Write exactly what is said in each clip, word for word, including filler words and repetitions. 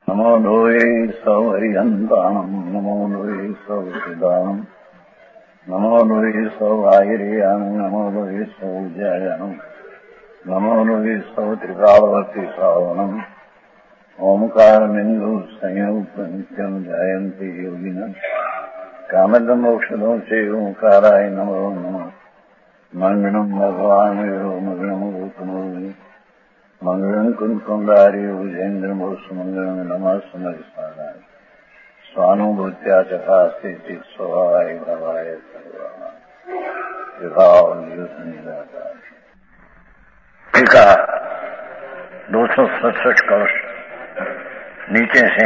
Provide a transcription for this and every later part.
नमो लोये सौहरिहन्ताणम् नमो लोये सौहृदानम् नमो लोये सौभागिर्याणम् नमो लोये सौज्यायानम् नमो लोये सौत्रिकालवर्ति सावनम् ओंकारमिन्दु संयुक्तनित्यम् जायन्ति योगिनः कामदम् मोक्षदम् च ओंकाराय नमो नमः मङ्गलम् भगवान् यो मङ्गलम् रूपमोहि मंगलम कुंकुंडारी उजेन्द्रमो सुमंगलम नमः समरिसाराय स्वानुभूत्या चकास्ते स्वभावाय भवाय टीका दो सौ सड़सठ कवच नीचे से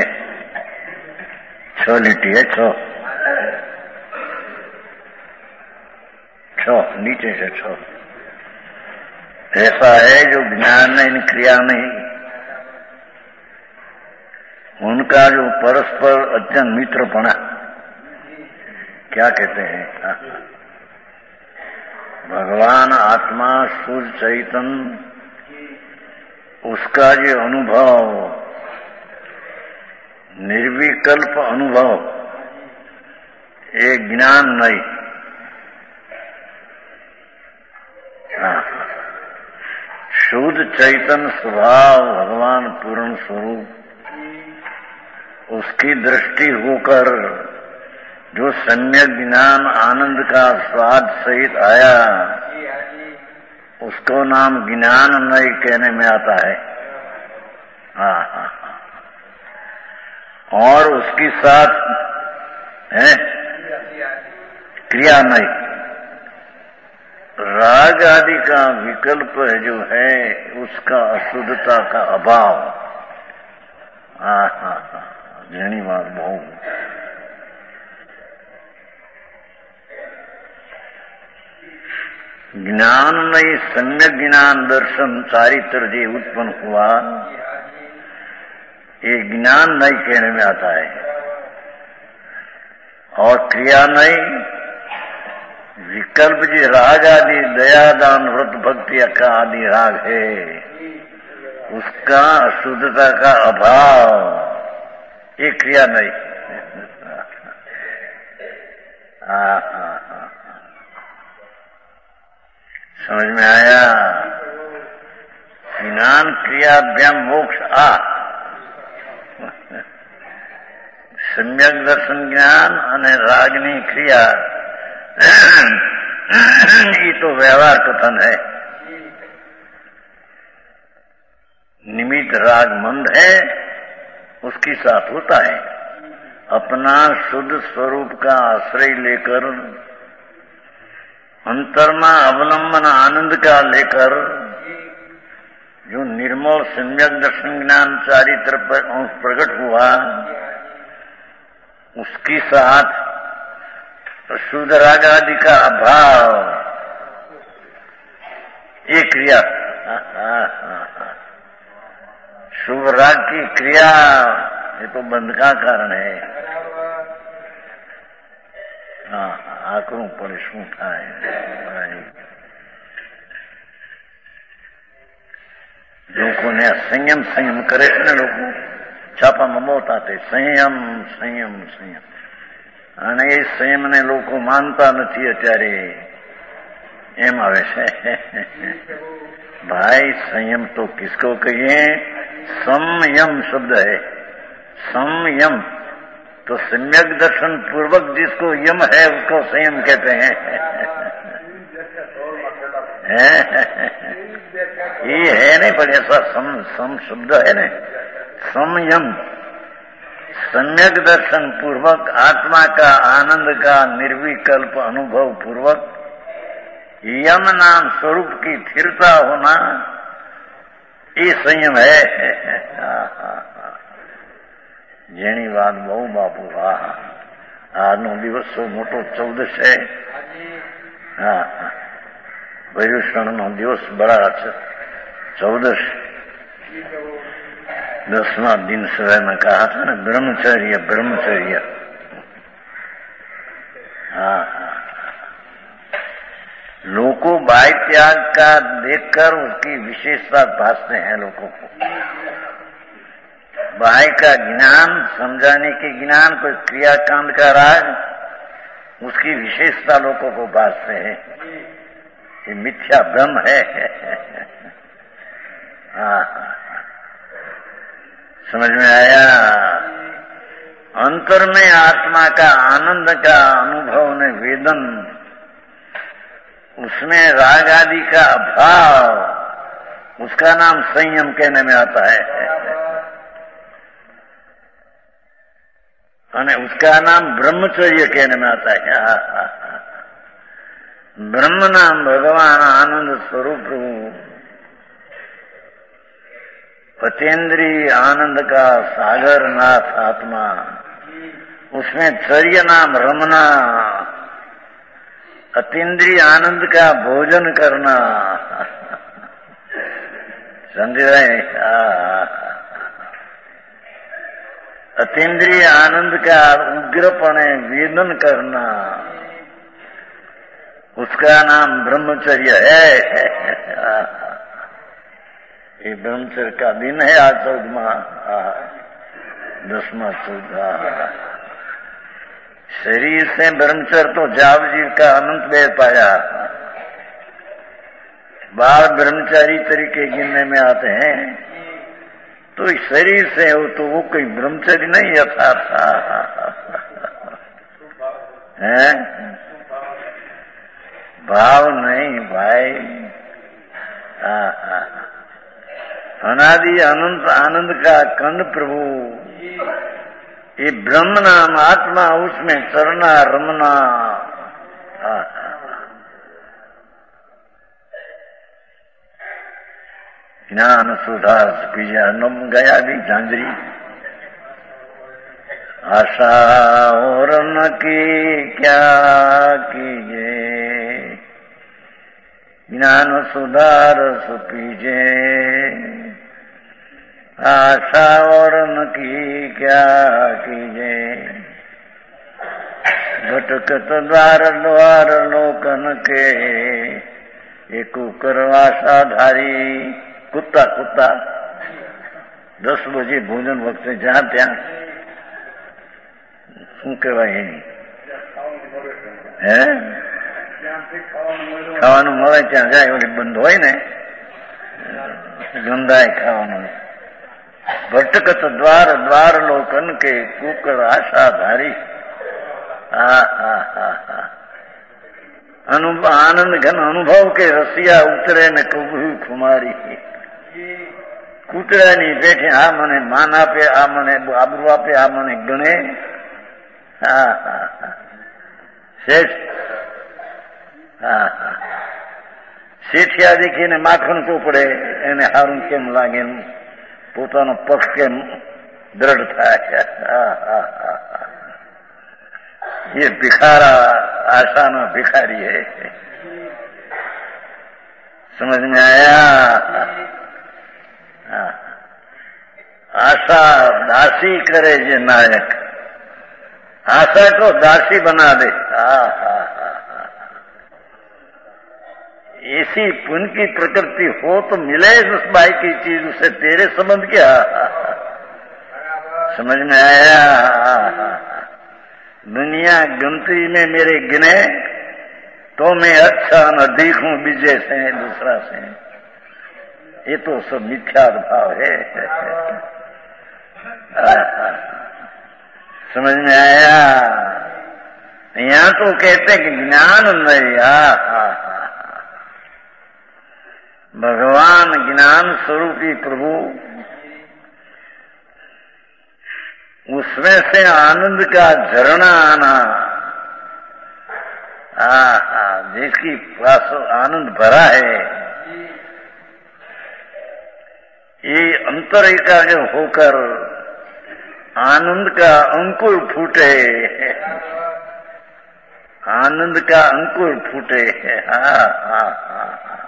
छह लिटी है छह छह नीचे से छह ऐसा है जो ज्ञान इन क्रिया नहीं, उनका जो परस्पर अत्यंत मित्रपणा क्या कहते हैं, भगवान आत्मा शुद्ध चैतन्य, उसका जो अनुभव निर्विकल्प अनुभव, एक ज्ञान नहीं। शुद्ध चैतन्य स्वभाव भगवान पूर्ण स्वरूप, उसकी दृष्टि होकर जो सम्यक ज्ञान आनंद का स्वाद सहित आया, उसको नाम ज्ञान नहीं कहने में आता है। हाँ हाँ और उसकी साथ है क्रिया नहीं। राग आदि का विकल्प जो है उसका अशुद्धता का अभाव। हाँ हाँ हाँ जनी बात बहुत। ज्ञान नहीं सम्यक ज्ञान दर्शन चारित्र जी उत्पन्न हुआ, ये ज्ञान नहीं कहने में आता है। और क्रिया नहीं विकल्प जी राग आदि दया दान व्रत भक्ति का आदि राग है, उसका अशुद्धता का अभाव, ये क्रिया नहीं। हाँ हाँ हाँ समझ में आया। ज्ञान क्रियाभ्याम मोक्ष आ, सम्यक दर्शन ज्ञान અને रागनी क्रिया, ये तो व्यवहार कथन है। निमित्त राग मंद है, उसके साथ होता है। अपना शुद्ध स्वरूप का आश्रय लेकर, अंतर्मा अवलंबन आनंद का लेकर, जो निर्मल सम्यक दर्शन ज्ञान चारित्र पर प्रकट हुआ, उसके साथ शुद्ध राग आदि का अभाव, ये क्रिया। शुभ राग की क्रिया ये तो बंध का कारण है। हाँ आकरू पड़े शू थाय। लोगों ने संयम संयम करे ने लोग छापा में मोता थे संयम संयम संयम, અને એ સંયમને લોકો માનતા નથી અત્યારે, એમ આવે છે। भाई संयम तो किसको कहिए, संयम शब्द है। संयम तो सम्यक दर्शन पूर्वक जिसको यम है उसको संयम कहते हैं। ये है नहीं पर ऐसा सम सम शब्द है ना, संयम सम्यक दर्शन पूर्वक आत्मा का आनंद का निर्विकल्प अनुभव पूर्वक यम नाम स्वरूप की स्थिरता होना, ये संयम है। जेनी बात बहु बापू। हाँ आज नो दिवस सो मोटो चौदस है। हाँ पर्युषण नो दिवस बड़ा चौदस। दसवां दिन सुबह में कहा था ना, ब्रह्मचर्य ब्रह्मचर्य। हाँ लोगों बाय त्याग का देखकर उसकी विशेषता भासते हैं लोगों को। बाह्य का ज्ञान, समझाने के ज्ञान, कोई क्रियाकांड का राज, उसकी विशेषता लोगों को भासते है। ये मिथ्या भ्रम है। हाँ, समझ में आया? अंतर में आत्मा का आनंद का अनुभव ने वेदन, उसमें राग आदि का अभाव, उसका नाम संयम कहने में आता है। और उसका नाम ब्रह्मचर्य कहने में आता है। ब्रह्म नाम भगवान आनंद स्वरूप प्रभु, पतेंद्री आनंद का सागर नाथ आत्मा, उसमें चर्य नाम रमना, अतीन्द्रिय आनंद का भोजन करना। समझ रहे? अतीन्द्रिय आनंद का उग्रपणे वेदन करना, उसका नाम ब्रह्मचर्य है। ये ब्रह्मचर्य का दिन है आज, चौदहवा दसवा चौदह। शरीर से ब्रह्मचर्य तो जाव जीव का अनंत दे पाया। बाल ब्रह्मचारी तरीके गिनने में आते हैं, तो इस शरीर से हो तो वो कोई ब्रह्मचर्य नहीं यथार्थ है। भाव नहीं भाई। अनादि अनंत आनंद का कंद प्रभु, ये ब्रह्म नाम आत्मा, उसमें चरना रमना। ज्ञान सुधा पीजा नम गया भी झांझरी, आशा और न की क्या कीजिए, ज्ञान सुधार सुपीजे, आशा और न की क्या कीजे, भटकत द्वार द्वार लोकन के, ये कुकर आशाधारी कुत्ता कुत्ता दस बजे भोजन वक्त જ્યાં ત્યાં શું કહેવાય? હે ખાવાનું મળે ત્યાં જાય, ઓલી બંધ હોય ને ગંધાય ખાવાનું. ભટકત દ્વાર દ્વાર લોકન કે કુકર આશાધારી. હા હા હા હા અનુભવ આનંદ ઘન અનુભવ કે રસિયા ઉતરે ને કબૂ ખુમારી. કૂતરાની પેઠે આ મને માન આપે, આ મને આબરૂ આપે, આ મને ગણે. હા હા હા શેઠ. હા હા શેઠિયા દેખીને માખણ ચોપડે, એને સારું કેમ લાગે, પોતાનો પક્ષ કેમ દ્રઢ થાય. હા હા હા ये भिखारा आशा न भिखारी है. समझ में आया? आशा दासी करे जे नायक, आशा को दासी बना दे. ऐसी पुण्य की प्रकृति हो तो मिले उस बाई की चीज, उसे तेरे संबंध क्या? समझ में आया? दुनिया गंती में मेरे गिने तो मैं अच्छा न देखूं बीजे से दूसरा से. ये तो सब मिथ्या भाव है. समझ में आया? यहाँ तो कहते कि ज्ञान नहीं. भगवान ज्ञान स्वरूपी प्रभु, उसमें से आनंद का झरना आना. आहा, जिसकी पास आनंद भरा है, ये अंतर एकाग्र होकर आनंद का अंकुर फूटे. आनंद का अंकुर फूटे. हाँ हाँ हाँ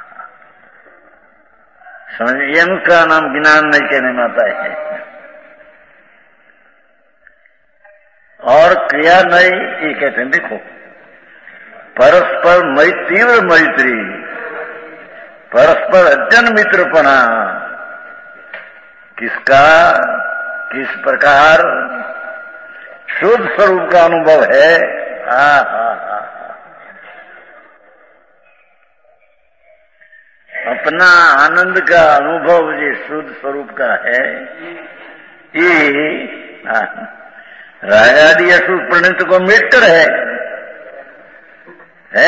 समझिए, उसका नाम ज्ञान नहीं कहने में आता है. और क्रिया नहीं, ये कहते हैं देखो, परस्पर मै तीव्र मैत्री, परस्पर अज्जन मित्रपना. किसका? किस प्रकार शुद्ध स्वरूप का अनुभव है। हा हा हा अपना आनंद का अनुभव जो शुद्ध स्वरूप का है, ये रागादि अशुभ प्रणीत को मिटकर है, है?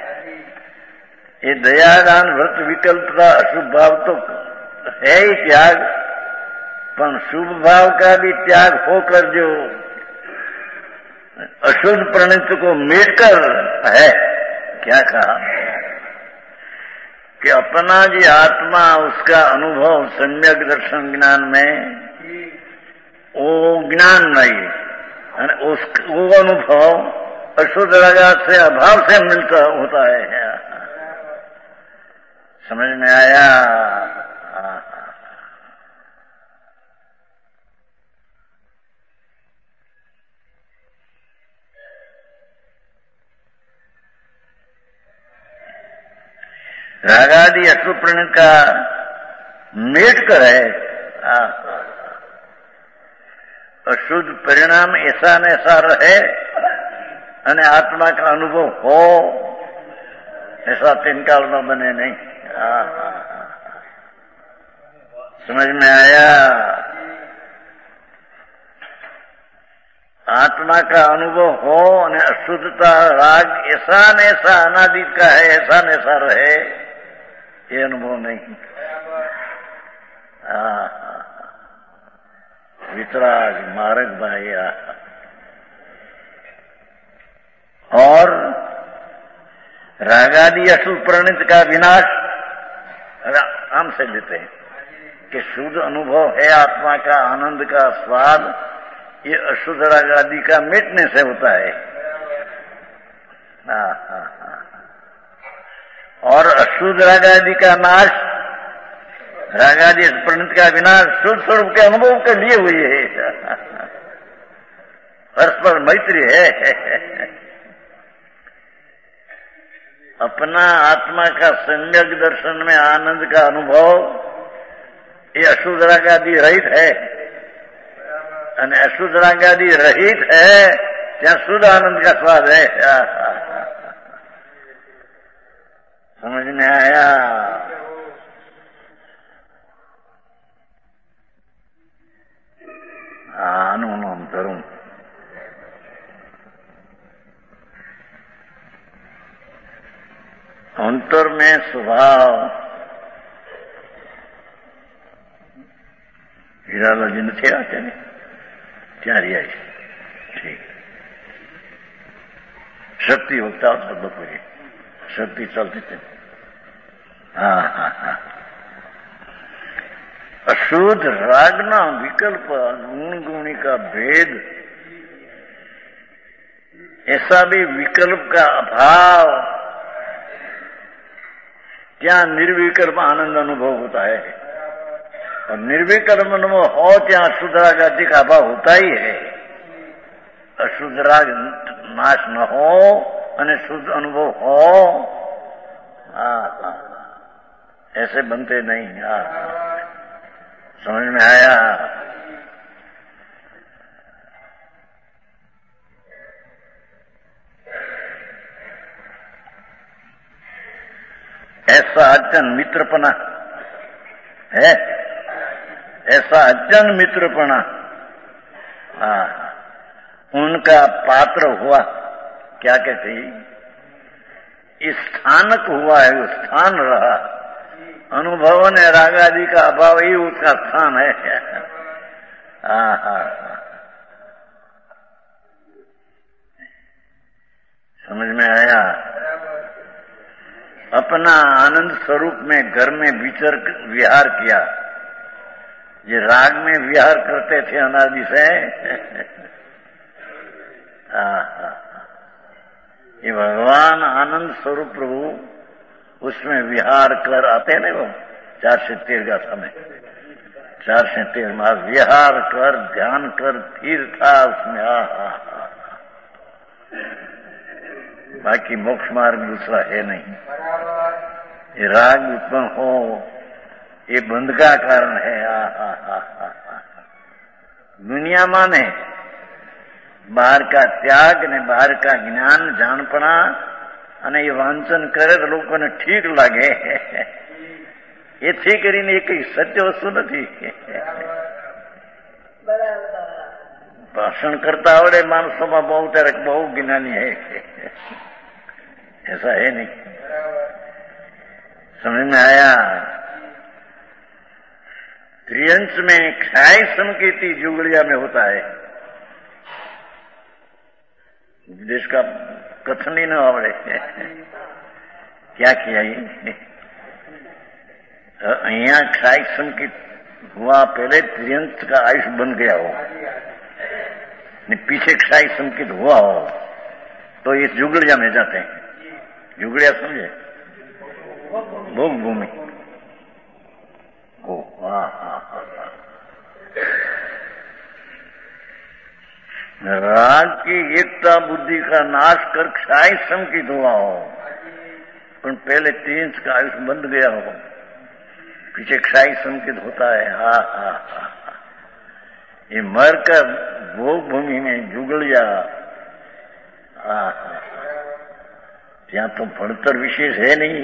ये दया दान व्रत विकल्पता अशुभ भाव तो है ही त्याग, पर शुभ भाव का भी त्याग होकर जो अशुद्ध प्रणीत को मिटकर है, क्या कहा कि अपना जी आत्मा उसका अनुभव सम्यक दर्शन ज्ञान में वो ज्ञान नहीं, उस वो अनुभव अशुद्ध रागा से अभाव से मिलता होता है। समझ में आया? रागादि अशुभ प्रणीत का मेट कर है, अशुद्ध परिणाम ऐसा न ऐसा रहे અને आत्मा का अनुभव हो, ऐसा तीन काल में बने नहीं। आ, आ, आ, समझ में आया? आत्मा का अनुभव हो और अशुद्धता राग ऐसा न ऐसा अनादि का है, ऐसा न ऐसा रहे, ये अनुभव नहीं। वितराग मार्ग भाइया और रागादि अशुभ प्रणीत का विनाश हम से लेते हैं कि शुद्ध अनुभव है आत्मा का आनंद का स्वाद, ये अशुद्ध रागादि का मिटने से होता है। हाँ हाँ हाँ और अशुद्ध रागादि का नाश, रागादि प्रणीत का विनाश शुद्ध स्वरूप के अनुभव के लिए हुई है। परस्पर मैत्री है। अपना आत्मा का सम्यक दर्शन में आनंद का अनुभव ये अशुद्ध रागादि रहित है, और अशुद्ध रागादि रहित है क्या शुद्ध आनंद का स्वाद है। समझ में आया? अनुमान करूं अंतर में स्वभाव हीरालाजी ने थे आते ने क्या रिया ठीक शक्ति होता सब बपोरे शक्ति चलती थे। हाँ हाँ हाँ अशुद्ध रागना विकल्प गुण गुणी का भेद, ऐसा भी विकल्प का अभाव, क्या निर्विकल्प आनंद अनुभव होता है, और निर्विकल्प अनुभव हो क्या अशुद्ध राग आदि का अभाव होता ही है। अशुद्ध राग नाश न हो और शुद्ध अनुभव हो, हाँ हाँ ऐसे बनते नहीं। हाँ समझ में आया? ऐसा अज्ञान मित्रपना है, ऐसा अज्ञान मित्रपना हाँ उनका पात्र हुआ, क्या कहते हैं, स्थानक हुआ है, वो स्थान रहा। अनुभव ने राग आदि का अभाव ही उसका स्थान है। हाँ हाँ समझ में आया? अपना आनंद स्वरूप में घर में विचर विहार किया, ये राग में विहार करते थे अनादि से। हाँ हाँ ये भगवान आनंद स्वरूप प्रभु उसमें विहार कर आते हैं ना, वो चार से तेर गाथा में, चार से तेर माह विहार कर ध्यान कर फिर था उसमें। आ हा हा बाकी मोक्ष मार्ग दूसरा है नहीं। ये राग उत्पन्न हो ये बंध का कारण है। आ हा हा हा दुनिया माने બહાર કા ત્યાગ ને બહાર કા જ્ઞાન જાણપણા અને એ વાંચન કરે તો લોકોને ઠીક લાગે. એથી કરીને એ કઈ સત્ય વસ્તુ નથી. ભાષણ કરતા આવડે માણસોમાં બહુ ત્યારે બહુ જ્ઞાની હૈ, ऐसा है नहीं. समझ में आया? त्रियंश में क्षय संकेती जुगड़िया में होता है. देश का कथन ही न आवड़े क्या किया ये. અહીંયા क्षय संकेत हुआ, पहले त्रियंश का आयुष बन गया हो, पीछे क्षय संकेत हुआ हो तो ये जुगड़िया में जाते हैं. जुगड़िया समझे? भोग भूमि को. हाँ हाँ हाँ. राग की एकता बुद्धि का नाश कर क्षय संकित हुआ हो, पर पहले त्रियंश का आयुष बंद गया हो, पीछे क्षय संकित होता है. हा हा हा. ये मर कर भोग भूमि में जुगड़िया. हा हा. ત્યાં તો ભણતર विशेष है नहीं.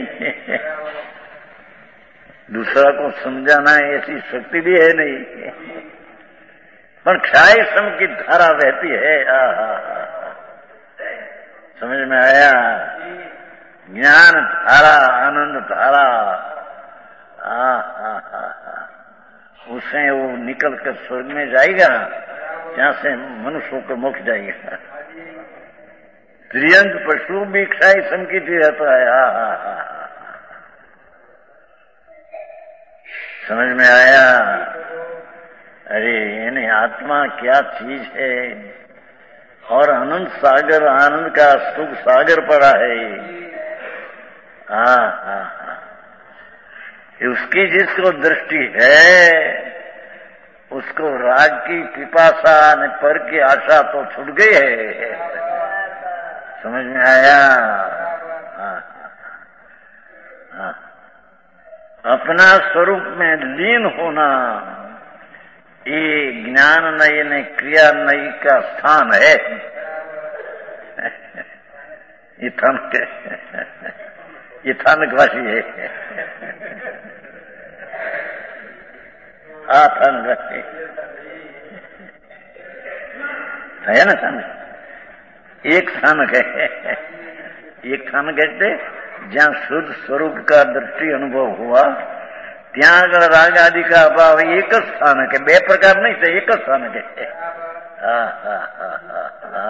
दूसरा को समझाना ऐसी शक्ति भी है नहीं, पर क्षय सम की धारा बहती है. आ, आ, आ, समझ में आया? ज्ञान धारा, आनंद धारा. आ, आ, आ, आ, उससे वो निकल कर स्वर्ग में जाएगा, जहां से मनुष्यों को मोक्ष जाएगा. त्रियंश पशु भी क्षय संकित ही रहता है. हा हा हा. समझ में आया? अरे यानी आत्मा क्या चीज है, और अनंत सागर आनंद का सुख सागर पड़ा है. हा हा हा. उसकी जिसको दृष्टि है उसको राग की पिपासा ने पर की आशा तो छूट गई है. समझ में आया? हाँ हाँ. अपना स्वरूप में लीन होना ये ज्ञान नई ने क्रिया नई का स्थान है. ये थानक ये थानकवासी है. हाँ थानकवासी है ना. थानक एक स्थानक है. एक स्थानक कहते જ્યાં શુદ્ધ સ્વરૂપ કા દ્રષ્ટિ અનુભવ हुआ, ત્યાં આગળ રાગ આદि का અભાવ. એક જ સ્થાનક है, બે પ્રકાર નહીં, તો એક જ સ્થાનક है. હા હા હા હા હા.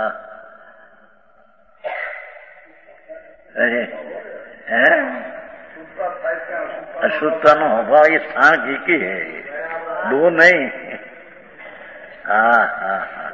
અરે હે અશુદ્ધતા નો અભાવ એ સ્થાનક એક ही है, दो नहीं. हाँ हाँ हाँ.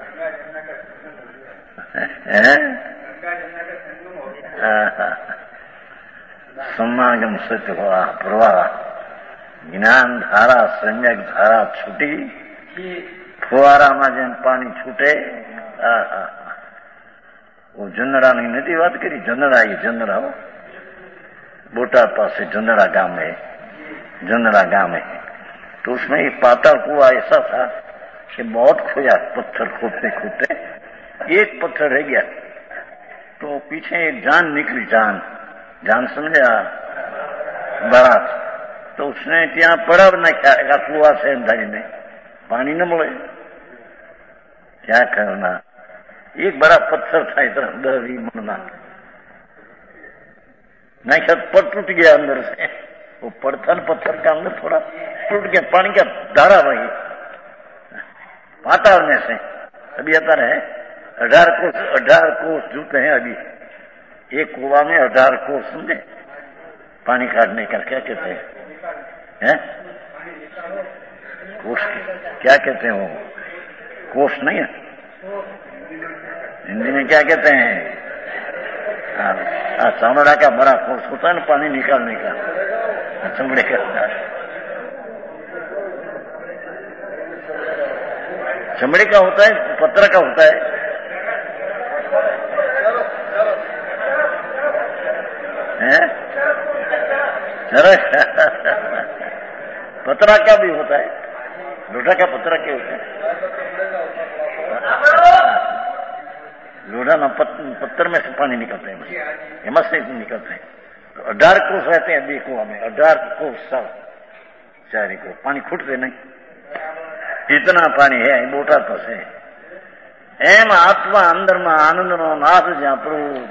समागम सत्य हुआ प्रवाह. ज्ञान धारा सम्यक धारा छूटी, ફુવારામાં જેમ પાણી છૂટે. હા હા. वो જંદડાની નથી વાત કરી. જંદડા એ જંદડા हो, बोटाद पास से जंदड़ा गांव है. जंदड़ा गांव है तो उसमें एक पाताल कुआ ऐसा था कि बहुत खोया, पत्थर खोदते खोदते एक पत्थर रह गया तो पीछे एक जान निकली. जान जान समझा? बारात. तो उसने ત્યાં पड़ाव नाख्या कुआ से अंधारी में, पानी न મળે. क्या करना? एक बड़ा पत्थर था इतना दस बीस मणना, नाख्या पर टूट गया अंदर से. वो पत्थर पत्थर का अंदर थोड़ा टूट गया, पानी का धारा वही पाताल में से. अभी आता रहे अठार कोस अठार कोस जुटे हैं अभी एक कुआ में. अठार कोस समझे पानी काटने का क्या कहते हैं? हैं? कोस क्या कहते हैं? वो कोस नहीं है हिंदी में, क्या कहते हैं? हाँ, चमड़ा का बड़ा कोस होता है ना पानी निकालने का. चमड़े का चमड़े का होता है, पत्थर का होता है. हैं? पत्रा का भी होता है, लोटा का पत्रा क्या होता है? लोढ़ा पत्थर में से पानी निकलते हैं, हिम्मत से निकलते हैं। तो अठार कोस रहते हैं देखो हमें, अठार कोस सब चारी को पानी खुटते नहीं, इतना पानी है मोटा तो से। एम आत्मा अंदर में आनंद नो नाथ ज्या प्रभु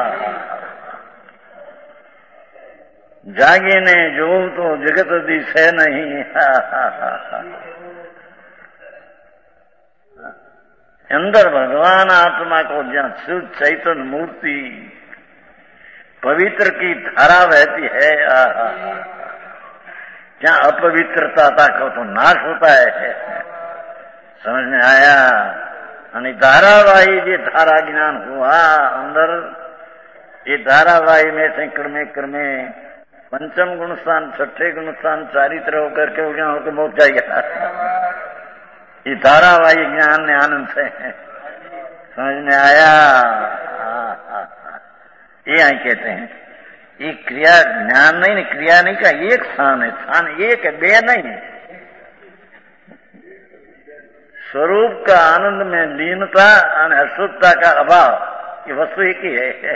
जागे ने जो तो जगत दिश है नहीं। अंदर भगवान आत्मा को जहाँ शुद्ध चैतन्य मूर्ति पवित्र की धारा बहती है, जहाँ अपवित्रता का तो नाश होता है। समझ में आया? आणि धारावाही ये धारा ज्ञान हुआ अंदर, ये धारावाही में से क्रमे क्रमे पंचम गुण स्थान, छठे गुण स्थान, चारित्र होकर के ज्ञान होकर मोक्ष जाएगा। ये धारावाही ज्ञान ने आनंद से समझ में आया? ये आई कहते हैं ये क्रिया ज्ञान नहीं, क्रिया नहीं का एक स्थान है, स्थान एक है, बे नहीं। स्वरूप का आनंद में लीनता और अशुद्धता का अभाव, ये वस्तु एक ही है।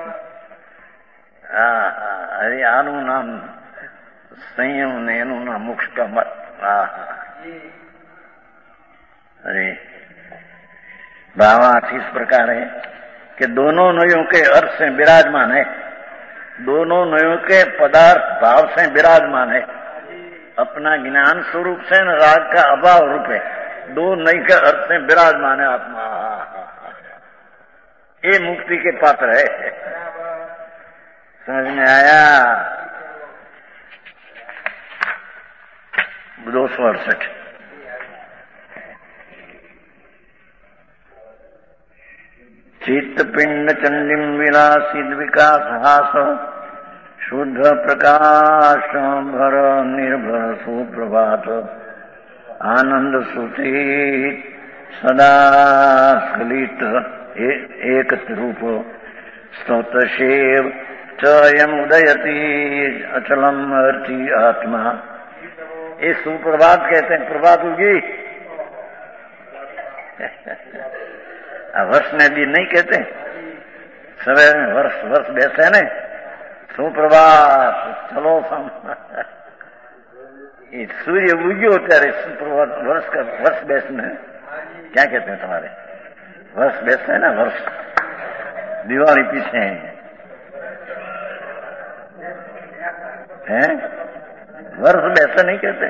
अरे आनु नाम संयम ने एनु नाम मोक्ष का मत। अरे भावार्थ इस प्रकार है कि दोनों नयों के अर्थ से विराजमान है, दोनों नयों के पदार्थ भाव से विराजमान है, अपना ज्ञान स्वरूप से न राग का अभाव रूप है, दो नई के अर्थ से विराजमान है आत्मा। ये मुक्ति के पात्र है। समझ में आया? दो सौ अड़सठ चित्त पिंड चंडिम विलासित विकास हास शुद्ध प्रकाश भर निर्भर सुप्रभात आनंद सुती सदा स्खलित एक रूप स्तोत शेव चयम उदयती अचलम अर्थी आत्मा। ये सुप्रभात कहते हैं, प्रभात होगी। वर्ष में भी नहीं कहते, सवेरे में वर्ष वर्ष बैसे न सुप्रभात चलो सम। ये सूर्य उग्यो ત્યારે सुप्रभात वर्ष का वर्ष बैसने क्या कहते हैं तुम्हारे? वर्ष बैसते है ना, वर्ष दिवाली पीछे हैं, वर्ष बैसा नहीं कहते,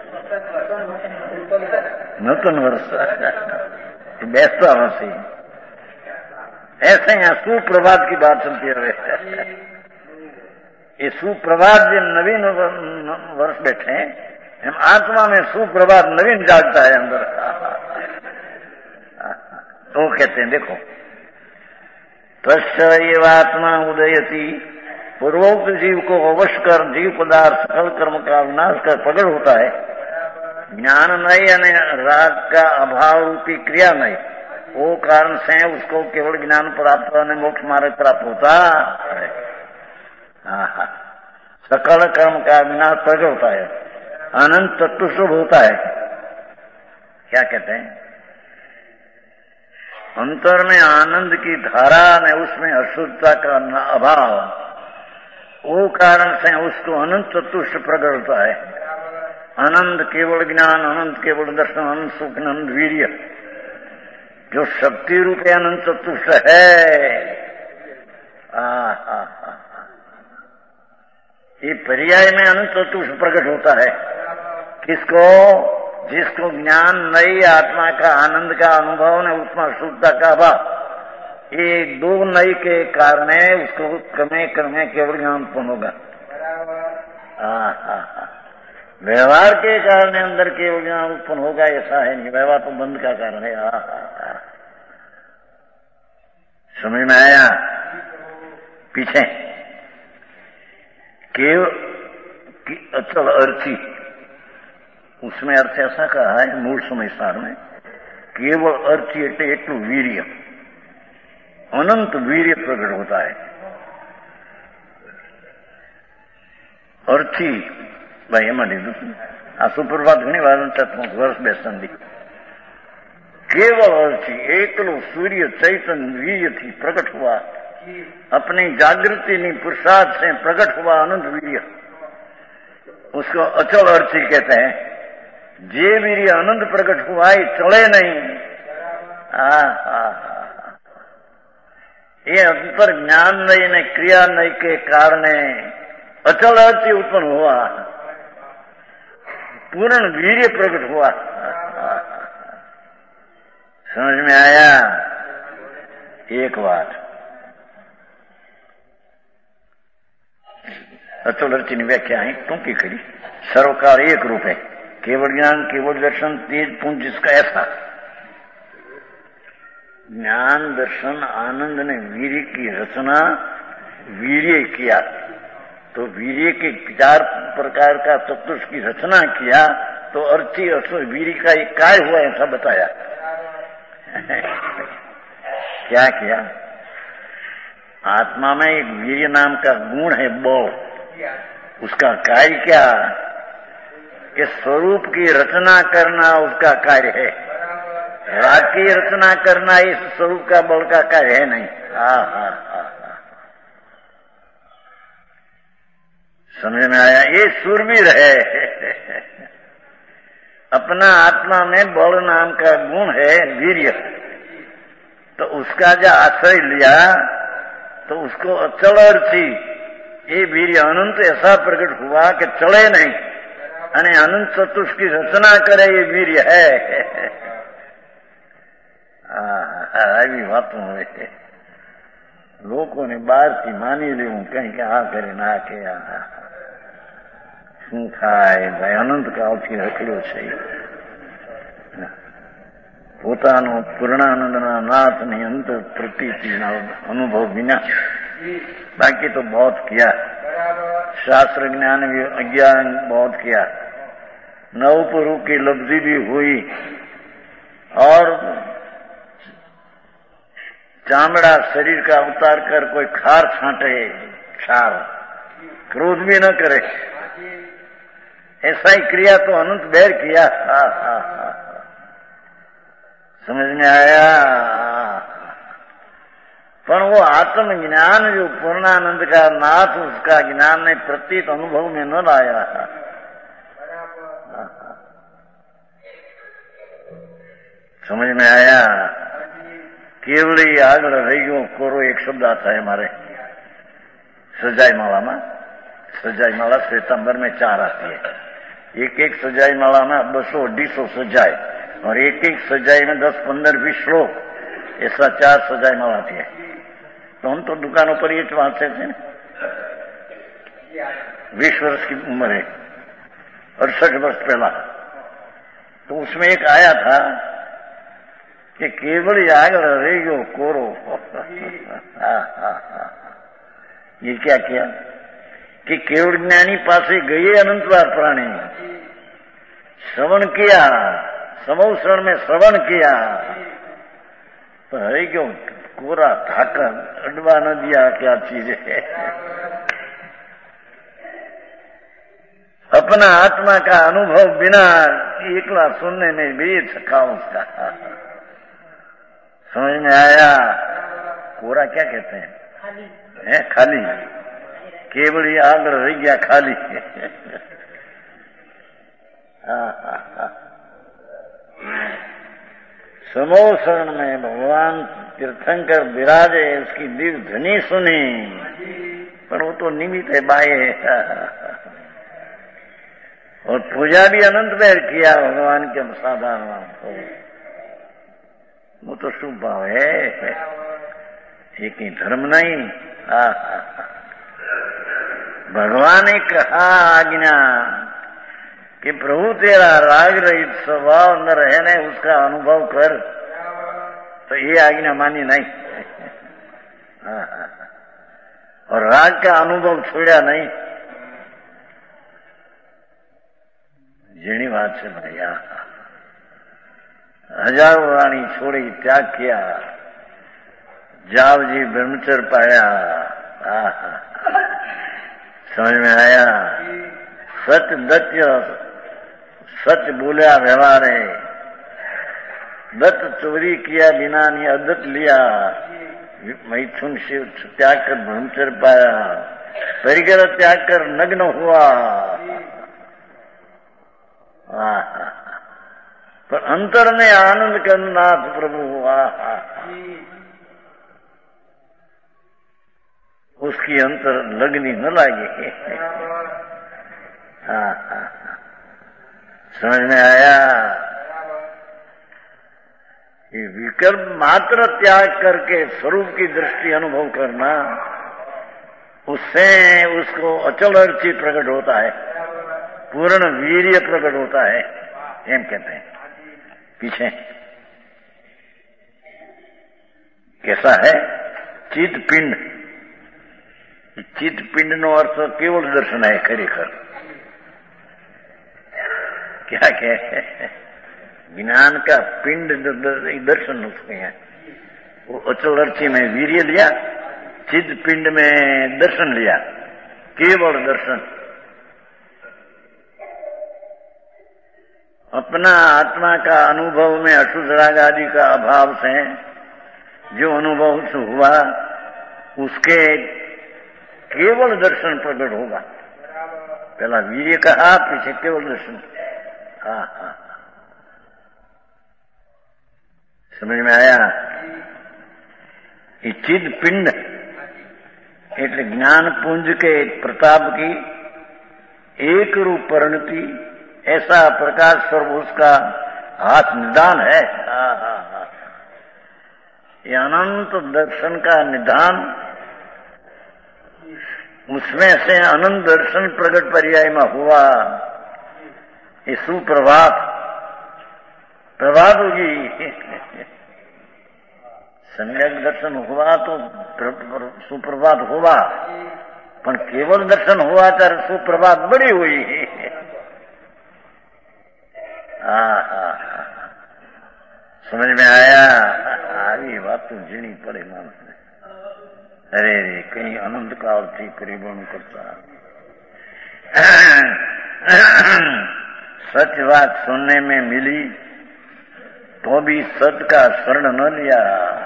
नूतन वर्ष बैसता वर्ष ही। ऐसे यहाँ सुप्रभात की बात चलती है। ये सुप्रभात जो नवीन वर्ष बैठे हम आत्मा में सुप्रभात नवीन जागता है अंदर। तो कहते हैं देखो तस्य एव आत्मा उदयती, पूर्वोक्त जीव को अवश्य कर जीव पदार्थ सकल कर्म का विनाश कर प्रकट होता है। ज्ञान नहीं यानी राग का अभाव रूपी क्रिया नहीं, वो कारण से उसको केवल ज्ञान प्राप्त होने मोक्ष मार्ग प्राप्त होता है। सकल कर्म का विनाश प्रकट होता है, अनंत तत्व शुभ होता है। क्या कहते हैं? अंतर में आनंद की धारा ने उसमें अशुद्धता का अभाव, वो कारण से उसको अनंत तत्व प्रकट होता है। अनंत केवल ज्ञान, अनंत केवल दर्शन, अनंत सुख, अनंत वीर्य, जो शक्ति रूपे अनंत तत्व है। आ, आ, आ, ये पर्याय में अनंत तत्व प्रकट होता है। किसको? जिसको ज्ञान नई आत्मा का आनंद का अनुभव ने उसमें शुद्धता का अभाव, ये दो नई के कारण उसको क्रमे क्रमे केवल ज्ञान उत्पन्न होगा। व्यवहार के कारण अंदर केवल ज्ञान उत्पन्न होगा ऐसा है नहीं, व्यवहार तो बंद का कारण है। आ, आ, आ। समझ में आया? पीछे केवल अचल अर्थी, उसमें अर्थ ऐसा कहा है मूल समय सार में, केवल अर्थी एटे एटू वीर्य, अनंत वीर्य प्रकट होता है। अर्थी भाई एम लीधु आ सुप्रभात घनी વાર વર્ષ બેસંદી केवल अर्थी एकलो सूर्य चैतन्य वीर्य थी प्रकट हुआ, अपनी जागृति ने पुरुषार्थ से प्रकट हुआ अनंत वीर्य, उसको अचल अर्थी कहते हैं। जे वीर्य अनंत प्रकट हुआ ये चले नहीं। आ, आ, आ, ये अंतर ज्ञान नहीं ने क्रिया नहीं के कारण अचल अर्थी उत्पन्न हुआ, पूर्ण वीर्य प्रकट हुआ। समझ में आया? एक बात अचल अर्थी की व्याख्या है टूंकी खड़ी। सर्वकाल एक रूप है, केवल ज्ञान केवल दर्शन तेज पुंज जिसका ऐसा। ज्ञान दर्शन आनंद ने वीर्य की रचना वीर्य किया, तो वीर्य के चार प्रकार का चतुर्थ की रचना किया, तो अर्थी अर्थी वीर्य का एक कार्य हुआ ऐसा बताया। क्या किया? आत्मा में एक वीर्य नाम का गुण है बल, उसका कार्य क्या कि स्वरूप की रचना करना उसका कार्य है। राग की रचना करना इस स्वरूप का बल का कार्य है नहीं। हा हा हा समझ में आया? ये सूरवीर है। अपना आत्मा में बल नाम का गुण है वीर्य, तो उसका जो आश्रय लिया तो उसको अचल अर्थी ये वीर्य अनंत ऐसा प्रकट हुआ कि चले नहीं, અને અનંત ચતુષ की રચના કરે એ વીર્ય હે। આવી વાતો હોય લોકોને બહારથી માની લેવું કઈ કે આ કરે ના કે શું થાય ભાઈ? અનંત કાળથી રખડ્યો છે પોતાનો પૂર્ણાનંદના નાથની અંતર પ્રતીતિના અનુભવ વિના। बाकी तो बहुत किया, शास्त्र ज्ञान भी अज्ञान बहुत किया, नवपुरु की लब्धि भी हुई, और चामड़ा शरीर का उतार कर कोई खार छांटे, क्षार क्रोध भी न करे, ऐसा ही क्रिया तो अनंत बैर किया। हा, हा, हा। समझ में आया? पर वो आत्मज्ञान जो पूर्णानंद का नाथ उसका ज्ञान ने प्रतीत अनुभव में न लाया। समझ में आया? केवल ही आग रही गो कोरो एक शब्द आता है हमारे सजाई माला में। सजाई माला श्वेतांबर में चार आती है, एक एक सजाई माला में बसो अढ़ी सौ सजाई, और एक एक सजाई में दस पंद्रह बीस श्लोक, ऐसा चार सजाई माला आती है। तो हम तो दुकानों पर ये वांचते थे, बीस वर्ष की उम्र है, अड़सठ वर्ष पहला, तो उसमें एक आया था कि केवल याग रहेगो कोरो। ये क्या किया कि केवल ज्ञानी पासे गए अनंतवार प्राणी, श्रवण किया, समूह श्रवण में श्रवण किया, तो है क्यों कोरा ढाका अडवा न दिया, क्या चीज है? अपना आत्मा का अनुभव बिना एकला सुनने में भी थका उसका। समझ में आया? कोरा क्या कहते हैं? खाली है, खाली, केवल ही आग रह गया खाली। समूह शरण में भगवान तीर्थंकर विराजे, उसकी दिव्य ध्वनि सुनी, पर वो तो निमित्त है, बाह्य है। और पूजा भी अनंत बैर किया भगवान के साधारण को, वो तो शुभ भाव है, एक ही धर्म नहीं। भगवान ने कहा आज्ञा कि प्रभु तेरा राग रहित स्वभाव न रहने उसका अनुभव कर, तो ये आज्ञा मानी नहीं। और राग का अनुभव छोड़ा नहीं, जेनी बात से बढ़िया। हजारों रानी छोड़ी, त्याग किया, जाव जी ब्रह्मचर्य पाया। समझ में आया? सच दत्य, सच बोलिया व्यवहार है, दत्त चोरी किया बिना ने अदत लिया, मैथुन शिव त्याग कर ब्रह्मचर्य पाया, परिकर त्याग कर नग्न हुआ। पर अंतर में आनंद का नाथ प्रभु हुआ, उसकी अंतर लगनी न लागे। हाँ हाँ समझ में आया कि विकल्प मात्र त्याग करके स्वरूप की दृष्टि अनुभव करना, उससे उसको अचल अर्ची प्रकट होता है, पूर्ण वीर्य प्रकट होता है। एम कहते हैं पीछे कैसा है चित पिंड, चित पिंड नो अर्थ केवल दर्शन है। खरेखर क्या क्या ज्ञान का पिंड दर्शन उसके हैं। वो अचल अर्ची में वीर्य लिया, चिद पिंड में दर्शन लिया, केवल दर्शन। अपना आत्मा का अनुभव में अशुद्ध राग आदि का अभाव से जो अनुभव हुआ उसके केवल दर्शन प्रकट होगा। पहला वीर्य कहा, पीछे केवल दर्शन। हाँ हाँ समझ में आया। ये चिद पिंड એટલે ज्ञान पुंज के प्रताप की एक रूप परिणति, ऐसा प्रकाश स्वरूप उसका हाथ निदान है। हाँ हाँ हाँ ये अनंत दर्शन का निदान, उसमें से अनंत दर्शन प्रकट पर्याय में हुआ। ये सुप्रभात प्रभात होगी। सम्यक दर्शन हुआ तो सुप्रभात हुआ, पर केवल दर्शन हुआ तो सुप्रभात बड़ी हुई। हाँ हाँ समझ में आया। આવી વાતો ઝીણી પડે માણસને। અરે રે કઈ અનંત કાળથી પરિભ્રમણ કરતા। सच बात सुनने में मिली तो भी सत का शरण न लिया।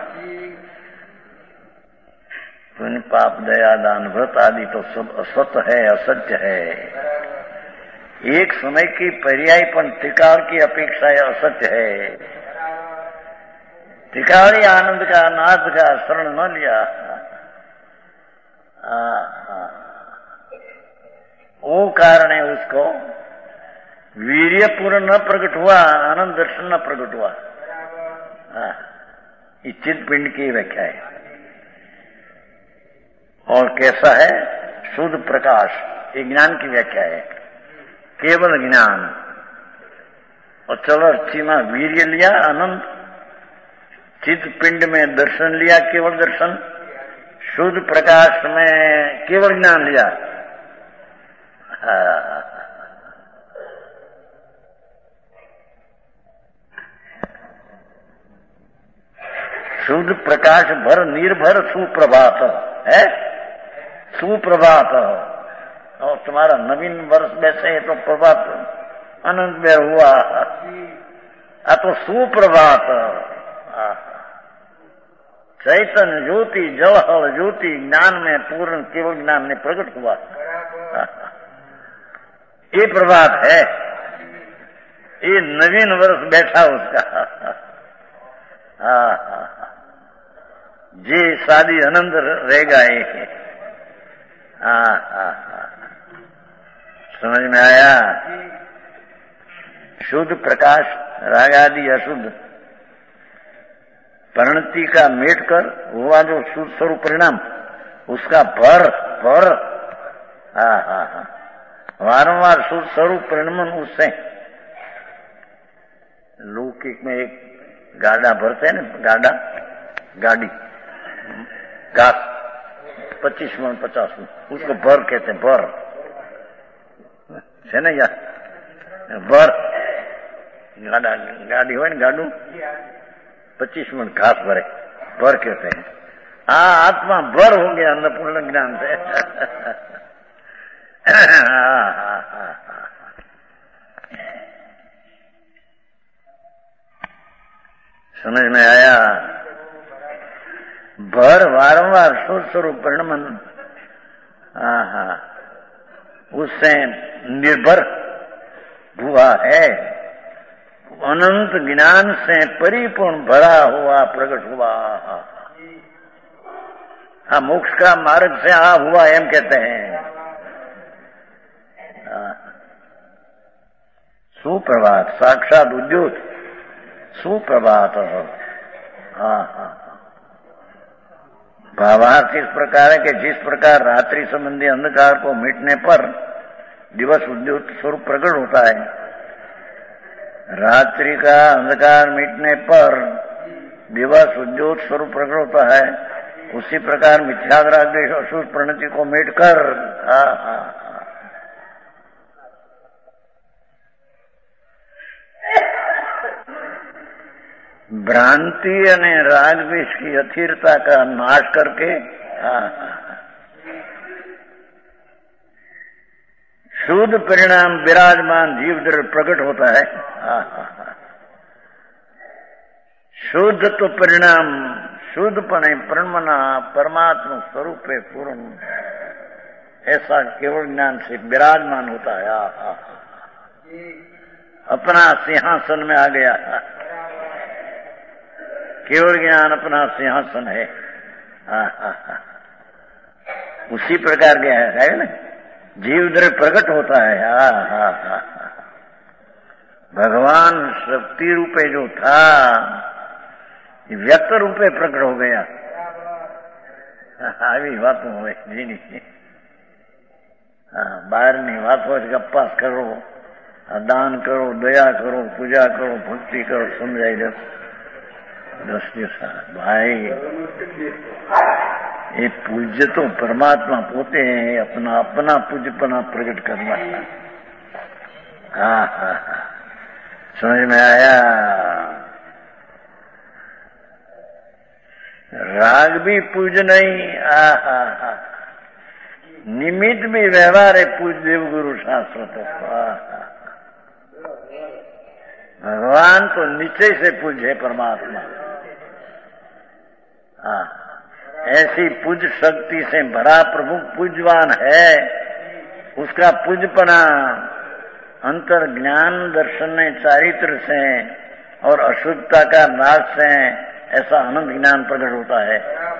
पुण्य पाप दया दान व्रत आदि तो सब असत है, असत्य है। एक समय की पर्यायपन त्रिकाल की अपेक्षा असत्य है। त्रिकाली आनंद का नाथ का शरण न लिया। वो कारण है उसको वीर्य पूर्ण न प्रकट हुआ, आनंद दर्शन न प्रकट हुआ। चित पिंड की व्याख्या है। और कैसा है शुद्ध प्रकाश, ये ज्ञान की व्याख्या है। केवल ज्ञान और चलो अच्छी में वीर्य लिया आनंद, चित पिंड में दर्शन लिया केवल दर्शन, शुद्ध प्रकाश में केवल ज्ञान लिया। शुद्ध प्रकाश भर निर्भर सुप्रभात है। सुप्रभात और तुम्हारा नवीन वर्ष बैसे तो प्रभात अनंत में हुआ। आ तो सुप्रभात चैतन्य ज्योति जवाहर ज्योति ज्ञान में पूर्ण केवल ज्ञान में प्रकट हुआ। ये प्रभात है, ये नवीन वर्ष बैठा उसका। हाँ हाँ जे शादी आनंद रहेगा ये। हाँ हाँ हाँ समझ में आया। शुद्ध प्रकाश राग आदि अशुद्ध परिणति का मेट कर हुआ जो शुद्ध स्वरूप परिणाम, उसका भर भर हाँ हाँ हाँ वारंवार शुद्ध स्वरूप परिणमन उससे। लौकिक में एक गाड़ा भरते हैं ना, गाड़ा गाड़ी घास पच्चीस मन पचास मन, उसको भर कहते हैं। भर है ना यार, भर गाड़ा गाड़ी हो ना गाड़ू पच्चीस मन घास भरे, भर कहते हैं। हाँ आत्मा भर हो गया अन्नपूर्ण ज्ञान से। हाँ हाँ हाँ समझ में आया? भर वारंवार शुद्ध स्वरूप परिणमन आहा उससे निर्भर हुआ है, अनंत ज्ञान से परिपूर्ण भरा हुआ प्रकट हुआ। हाँ, मोक्ष का मार्ग से आ हुआ एम कहते हैं। सुप्रभात, साक्षात उद्योत सुप्रभात। हाँ हाँ, भावार्थ इस प्रकार है कि जिस प्रकार रात्रि संबंधी अंधकार को मिटने पर दिवस उद्योत स्वरूप प्रकट होता है, रात्रि का अंधकार मिटने पर दिवस उद्योत स्वरूप प्रकट होता है, उसी प्रकार मिथ्याग्रह द्वेष अशुद्ध प्रणति को मिटकर हाँ हाँ भ्रांति અને राग द्वेष की अथिरता का नाश करके शुद्ध परिणाम विराजमान जीव दर प्रकट होता है। शुद्ध तो परिणाम शुद्धपणे परमना परमात्मा स्वरूप है पूर्ण, ऐसा केवल ज्ञान से विराजमान होता है। अपना सिंहासन में आ गया, केवल ज्ञान अपना सिंहासन है। हाँ हाँ हाँ, उसी प्रकार के है ना जीव दर प्रकट होता है। हाँ हाँ हाँ, भगवान शक्ति रूपे जो था व्यक्त रूपे प्रकट हो गया। આવી વાતો હોય જેની બહારની વાતો જ ગપ્પા કરો, દાન કરો, દયા કરો, પૂજા કરો, ભક્તિ કરો, સમજાઈ દો दस दिवस भाई। ये पूज्य तो परमात्मा पोते हैं, अपना अपना पूज्यपना प्रकट करना। हाँ हाँ हाँ, समझ में आया? राग भी पूज्य नहीं, आ हा हा, निमित्त भी व्यवहार है पूज्य देव गुरु शास्त्र तो। भगवान तो निश्चय से पूज्य है परमात्मा। हाँ, ऐसी पूज्य शक्ति से भरा प्रभु पूज्यवान है, उसका पूज्यपना अंतर ज्ञान दर्शन चारित्र से और अशुद्धता का नाश से ऐसा अनंत ज्ञान प्रकट होता है।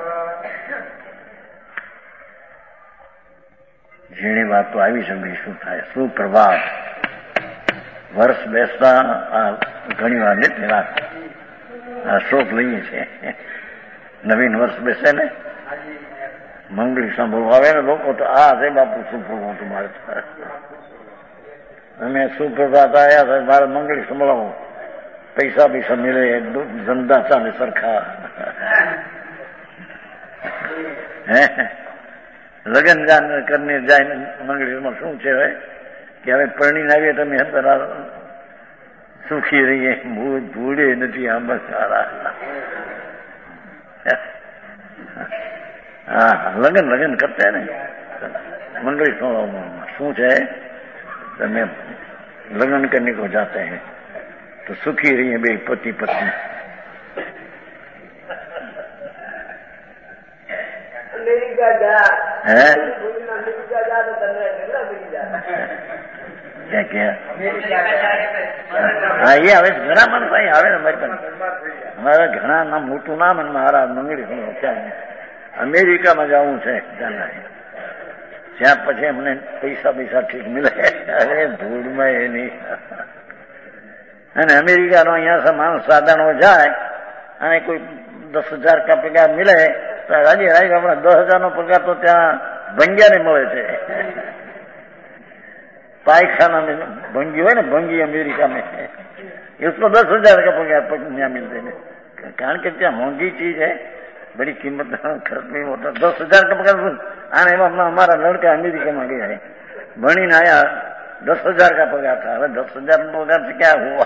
જેની વાત તો આવી સમજી શું થાય। સુપ્રભાત વર્ષ બેસતા ઘણી વાર લેતી રાત શોખ લઈએ છીએ। નવીન વર્ષ બેસે ને મંગળી સાંભળવા આવે ને લોકો તો આ છે બાપુ સુપ્રભાત મારે અમે સુપ્રભાત આવ્યા છે મારે મંગળી સંભળાવો, પૈસા પૈસા મિલે, ધંધા ચાલે સરખા। લગ્ન જાન કરીને જાય મંગળીમાં શું છે કે હવે પરણીને આવીએ તમે અંદર સુખી રહીએ, ભૂત ભૂડે નથી આમ બસ સારા। हाँ लगन लगन करते हैं ना मंगली शू है तो मैं लगन करने को जाते हैं तो सुखी रही है भाई पति पत्नी। है क्या क्या हाँ ये आवे घना मन भाई आवे ना भाई हमारा घना ना मोटू नाम मारा मंगली क्या अमेरिका में जाऊं છે જાના ત્યાં પછી અમને પૈસા પૈસા ઠીક મિલે। અરે ધૂળમાં એ નહીં। અને અમેરિકાનો અહીંયા से માણસ સાધારણ જાય અને કોઈ દસ હજાર કા પગાર મિલે તો રાજી રાજી હમણાં દસ હજાર નો પગાર તો ત્યાં ભંગિયાને મળે છે। पायखाना में भंगी हो ना भंगी अमेरिका में उसको दस हजार का पगार यहाँ मिलते हैं कारण के क्या महंगी चीज है, बड़ी कीमत खर्च नहीं होता। दस हजार का पगार आने में हमारा लड़का अमेरिका में गया है भणी ने आया दस हजार का पगार था। अरे दस हजार पगार से क्या हुआ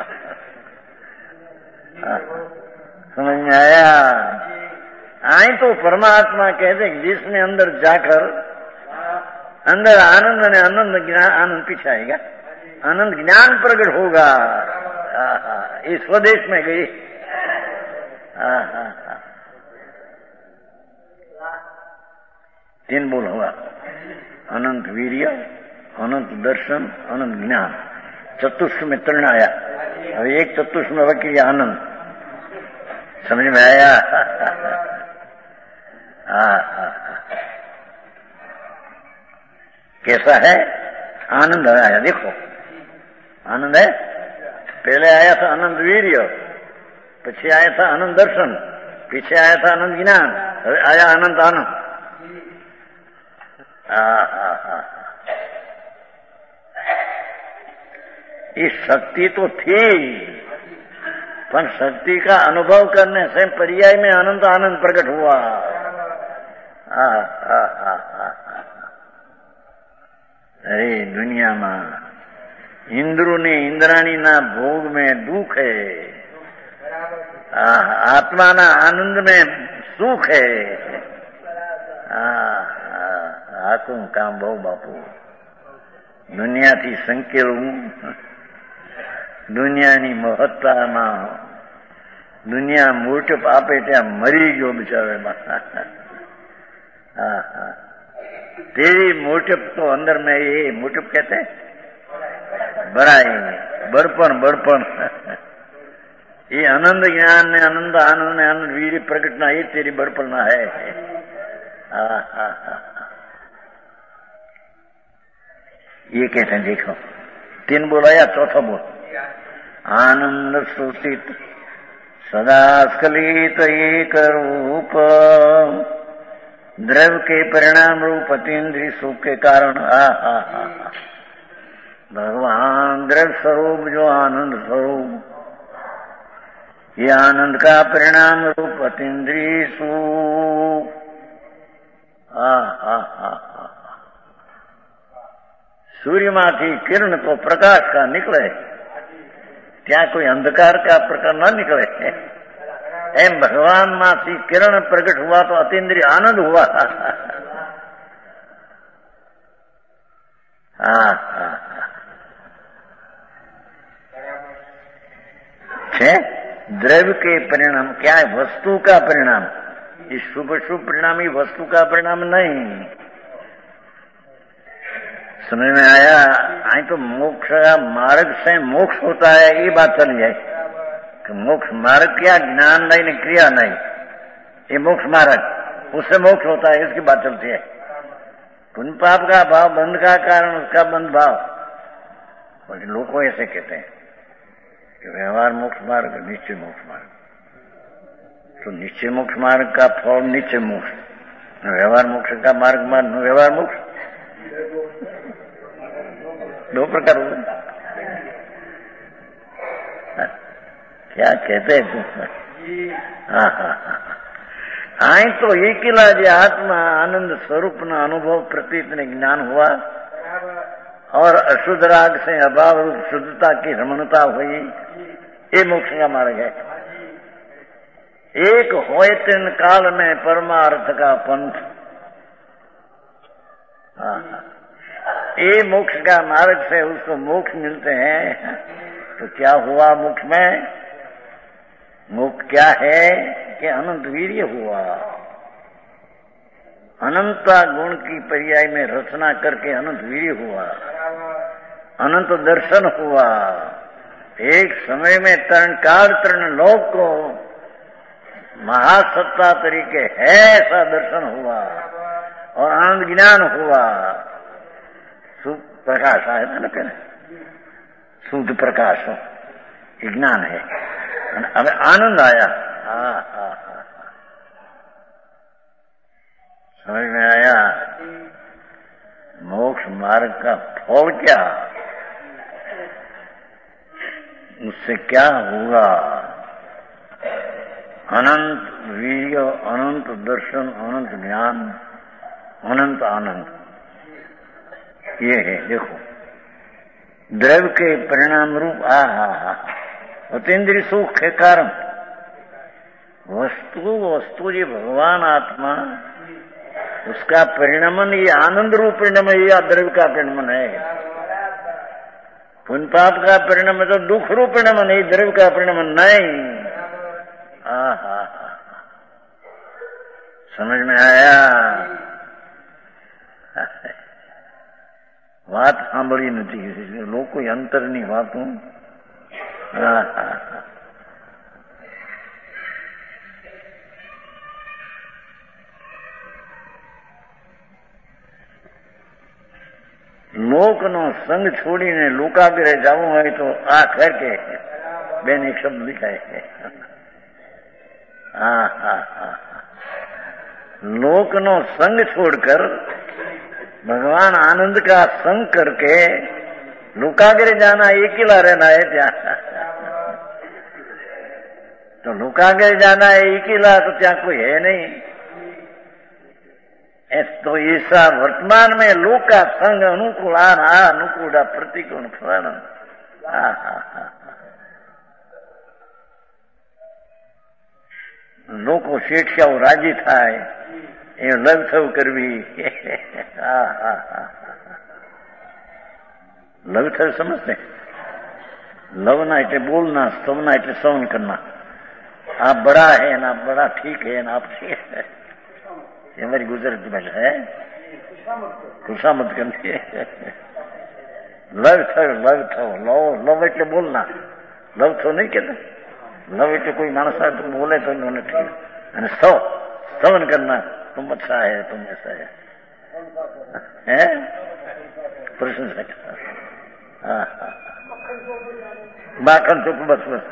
समझ में आया? आई तो परमात्मा कहते जिसने अंदर जाकर अंदर आनंद ने आनंद ज्ञान आनंद पीछे आएगा, आनंद ज्ञान प्रकट होगा। ये स्वदेश में गई हाँ हाँ हाँ, तीन बोल होगा, अनंत वीर्य, अनंत दर्शन, अनंत ज्ञान, चतुष्ट में तृण आया। अब एक चतुष्ट में वकील आनंद, समझ में आया? हाँ हाँ, कैसा है? आनंद आया, देखो आनंद है। पहले आया था आनंद वीर्य, पीछे आया था आनंद दर्शन, पीछे आया था आनंद ज्ञान, आया आनंद आनंद। ये शक्ति तो थी, पर शक्ति का अनुभव करने से पर्याय में अनंत आनंद प्रकट हुआ। आ, आ, आ, आ, आ। अरे दुनिया में इंद्रो ने इंद्राणी ना भोग में दुख है, आत्मा ना आनंद में सुख है। આતું કામ બહુ બાપુ, દુનિયાથી સંકેલવું, દુનિયાની મહત્તામાં દુનિયા મોટપ આપે ત્યાં મરી ગયો બિચારે। हाँ हाँ, तेरी मोटप तो अंदर में ये मोटप कहते बड़ाई, बड़पन बड़पन, ये आनंद ज्ञान ने आनंद आनंद ने आनंद वीर प्रकट ना, ये तेरी बड़पन ना है। हाँ हाँ हाँ, ये कहते हैं देखो, तीन बोला या चौथा बोल, आनंद सूचित सदा स्खलित एक रूप, द्रव्य के परिणाम रूप अतीन्द्रिय सुख के कारण। आ हा हा, भगवान द्रव्य स्वरूप जो आनंद स्वरूप, ये आनंद का परिणाम रूप अतीन्द्रिय सुख। आ हा हा, सूर्य माथी किरण तो प्रकाश का निकले, क्या कोई अंधकार का प्रकार न निकले। एम भगवान माथी किरण प्रकट हुआ तो अतीन्द्रिय आनंद हुआ। हाँ हाँ, द्रव्य के परिणाम क्या है? वस्तु का परिणाम। ये शुभ शुभ परिणाम ही वस्तु का परिणाम नहीं। समझ में आया? आई तो मोक्ष मार्ग से मोक्ष होता है, ये बात चली है कि मोक्ष मार्ग क्या? ज्ञान नहीं न क्रिया नहीं, ये मोक्ष मार्ग, उससे मोक्ष होता है, इसकी बात चलती है। पुण्य पाप का भाव बंध का कारण उसका बंध भाव, बल्कि लोग को ऐसे कहते हैं कि व्यवहार मोक्ष मार्ग, निश्चय मोक्ष मार्ग। तो निश्चय मोक्ष मार्ग का फल निश्चय मोक्ष, व्यवहार मोक्ष का मार्ग मार्ग व्यवहार मोक्ष, दो प्रकार हुए। क्या कहते हैं तुम? हाँ हाँ हाँ, आई तो एकिला जे आत्मा आनंद स्वरूप न अनुभव प्रतीत ने ज्ञान हुआ और अशुद्ध राग से अभाव रूप शुद्धता की रमणता हुई, ये मोक्ष का मार्ग है। एक होए तीन काल में परमार्थ का पंथ। हाँ, ये मोक्ष का मार्ग से उसको मोक्ष मिलते हैं। तो क्या हुआ मोक्ष में? मोक्ष क्या है कि अनंत वीर्य हुआ, अनंता गुण की पर्याय में रचना करके अनंत वीर्य हुआ, अनंत दर्शन हुआ। एक समय में तरण काल तरण लोक को महासत्ता तरीके है ऐसा दर्शन हुआ और आनंद ज्ञान हुआ। शुद्ध प्रकाश आया था ना पहले, शुद्ध प्रकाश ज्ञान है, अब आनंद आया। हाँ हाँ हाँ, समझ में आया? मोक्ष मार्ग का फल क्या, उससे क्या होगा? अनंत वीर्य, अनंत दर्शन, अनंत ज्ञान, अनंत आनंद, ये है। देखो द्रव्य के परिणाम रूप आ हा हा, अतीन्द्रिय सुख के कारण वस्तु वस्तु ये भगवान आत्मा, उसका परिणमन ये आनंद रूप परिणमन, ये द्रव्य का परिणमन है। पुण्य पाप का परिणमन तो दुख रूप परिणमन है, द्रव्य का परिणमन नहीं। હા હા હા સમજ में આયા વાત સાંભળી નથી લોકો અંતરની વાતો હા હા લોકનો સંગ છોડીને લોકાગ્રહ જવું હોય તો આ ખર કે બેન એક શબ્દ लिखाए हाँ हाँ हाँ लोक नो संग छोड़कर भगवान आनंद का संग करके लोकाग्रह जाना अकेला रहना है क्या तो लोकाग्रह जाना है अकेला तो क्या कोई है नहीं तो ऐसा वर्तमान में लोक का संग अनुकूल आ अनुकूल प्रतिकूल फलन हाँ हाँ हाँ લોકો શેઠિયાઓ રાજી થાય એ લવ થવ કરવી હા હા હા લવ થવ સમજते લવના એટલે બોલના સ્તવના એટલે સવન કરના आप बड़ा है ना बड़ा ठीक है ना आप ठीक है ये हमारी गुजराती भाषा है खुशामद करनी लव थव लव थव लव लव એટલે બોલના લવ થવ નહીં કહેતા लव એટલે કોઈ માણસ આવે તો બોલે તો નથી અને સ્તવ સ્તવન કરના तुम अच्छा है तुम ऐसा है हैं प्रशंसा हाँ हाँ माखन चुप बस बस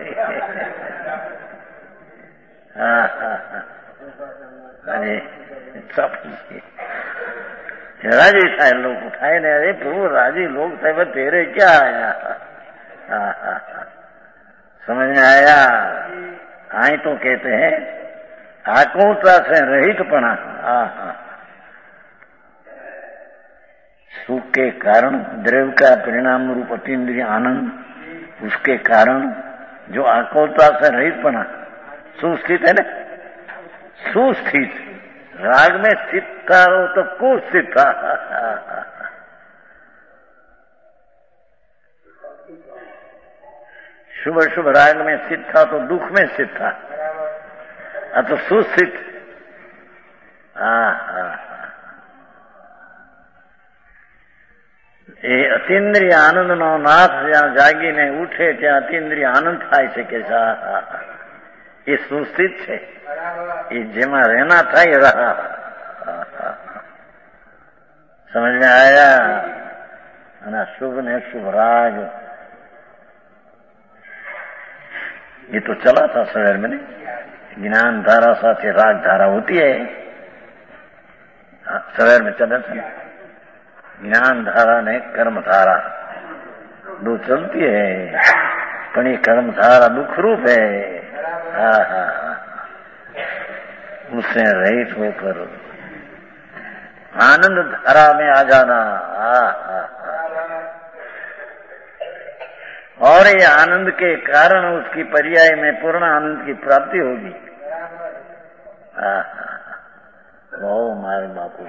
हाँ हाँ हाँ अरे सब राजी था लोग उठाए ने अरे प्रभु राजी लोग थे वो तेरे क्या आया हाँ हाँ हाँ समझ में आया आई तो कहते हैं आकुलता से रहितपना हाँ हाँ सुख के कारण द्रव्य का परिणाम रूप अतीन्द्रिय आनंद उसके कारण जो आकुलता से रहितपना सुस्थित है ना सुस्थित राग में स्थित था वो तो कुस्थित था शुभ शुभ राग में स्थित था तो दुख में स्थित था तो सुस्थित हाँ हाँ એ અતિન્દ્રિય આનંદનો નાથ જ્યાં જાગીને ઉઠે ત્યાં અતિન્દ્રિય આનંદ થાય છે કે એ સુસ્થિત છે એ જેમાં રહેના થાય રहा समझ में आया અને શુભ ને શુभ राग ये तो चला था शहर में ज्ञान धारा साथ राग धारा होती है शहर में चला था ज्ञान धारा ने कर्म धारा दो चलती है पण ये कर्म धारा दुख रूप है हाँ हाँ उससे रहित होकर आनंद धारा में आ जाना हाँ हाँ और ये आनंद के कारण उसकी पर्याय में पूर्ण आनंद की प्राप्ति होगी हाँ हाँ वो मारे बापू